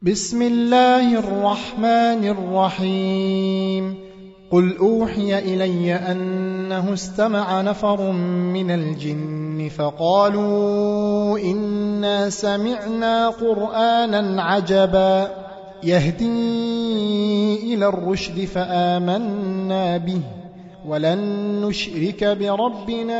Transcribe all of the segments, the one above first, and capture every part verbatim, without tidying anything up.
بسم الله الرحمن الرحيم قل أوحي إلي أنه استمع نفر من الجن فقالوا إنا سمعنا قرآنا عجبا يهدي إلى الرشد فآمنا به ولن نشرك بربنا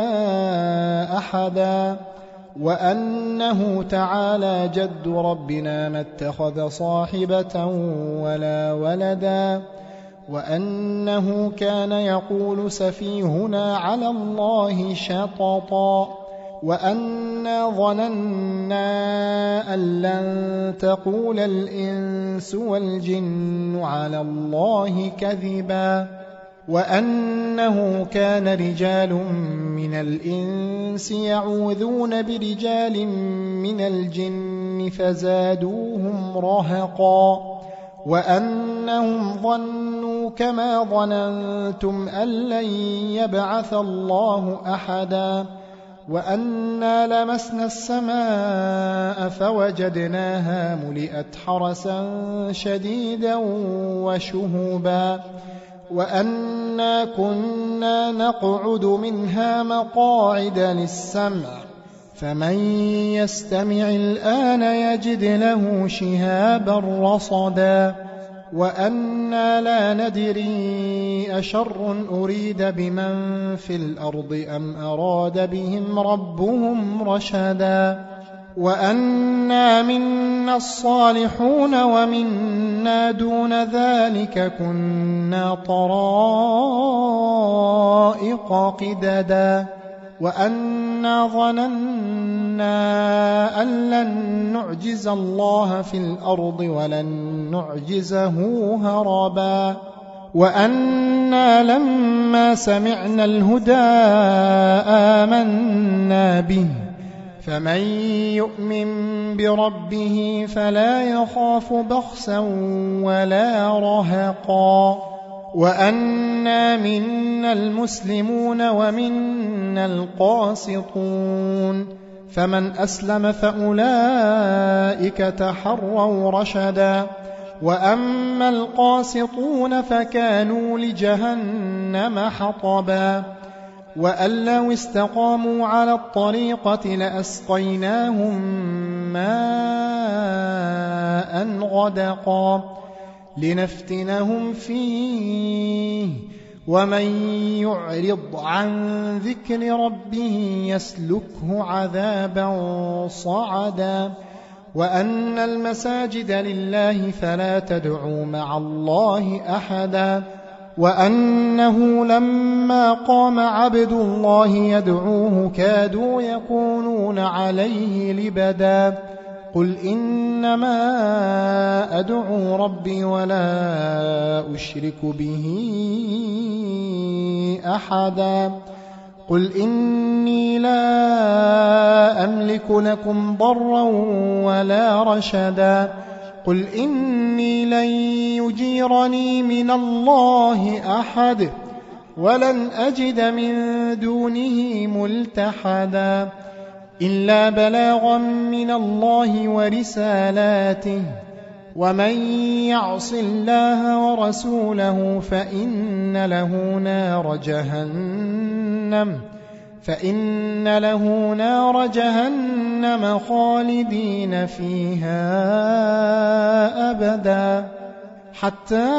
أحدا وأنه تعالى جد ربنا ما اتخذ صاحبة ولا ولدا وأنه كان يقول سفيهنا على الله شططا وأنا ظننا أن لن تقول الإنس والجن على الله كذبا وأنه كان رجال من الإنس يعوذون برجال من الجن فزادوهم رهقا وأنهم ظنوا كما ظننتم أن لن يبعث الله أحدا وأنا لمسنا السماء فوجدناها ملئت حرسا شديدا وشهبا وأنا كنا نقعد منها مقاعد للسمع فمن يستمع الآن يجد له شهابا رصدا وأنا لا ندري أشر أريد بمن في الأرض أم أراد بهم ربهم رشدا وأنا منا الصالحون ومنا دون ذلك كنا طرائق قددا وأنا ظننا أن لن نعجز الله في الأرض ولن نعجزه هربا وأنا لما سمعنا الهدى آمنا به فمن يؤمن بربه فلا يخاف بخسا ولا رهقا وأنا منا المسلمون ومنا القاسطون فمن أسلم فأولئك تحروا رشدا وأما القاسطون فكانوا لجهنم حطبا وأن لو استقاموا على الطريقة لأسقيناهم ماء غدقا لنفتنهم فيه ومن يعرض عن ذكر ربه يسلكه عذابا صعدا وأن المساجد لله فلا تدعوا مع الله أحدا وأنه لما قام عبد الله يدعوه كادوا يكونون عليه لبدا قل إنما أدعو ربي ولا أشرك به أحدا قل إني لا أملك لكم ضرا ولا رشدا قل إني لن يجيرني من الله أحد ولن أجد من دونه ملتحدا إلا بلاغا من الله ورسالاته ومن يعص الله ورسوله فإن له نار جهنم فإن له نار جهنم خالدين فيها أبدا حتى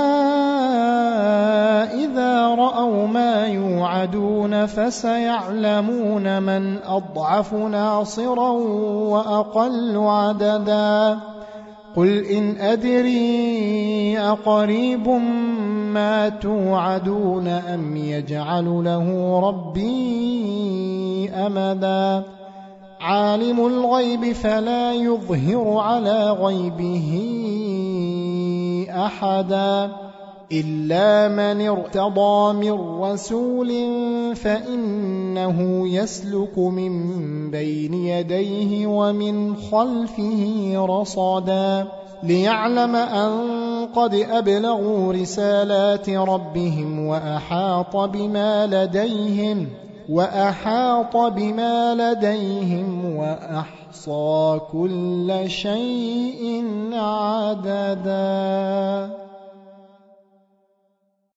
إذا رأوا ما يوعدون فسيعلمون من أضعف ناصرا وأقل عددا قل إن أدري أقريب ما توعدون أم يجعل له ربي أمدا عالم الغيب فلا يظهر على غيبه أحدا إلا من ارتضى من رسول فإنه يسلك من بين يديه ومن خلفه رصدا ليعلم أن قد أبلغوا رسالات ربهم وأحاط بما لديهم وأحاط بما لديهم وأحصى كل شيء علما. عددا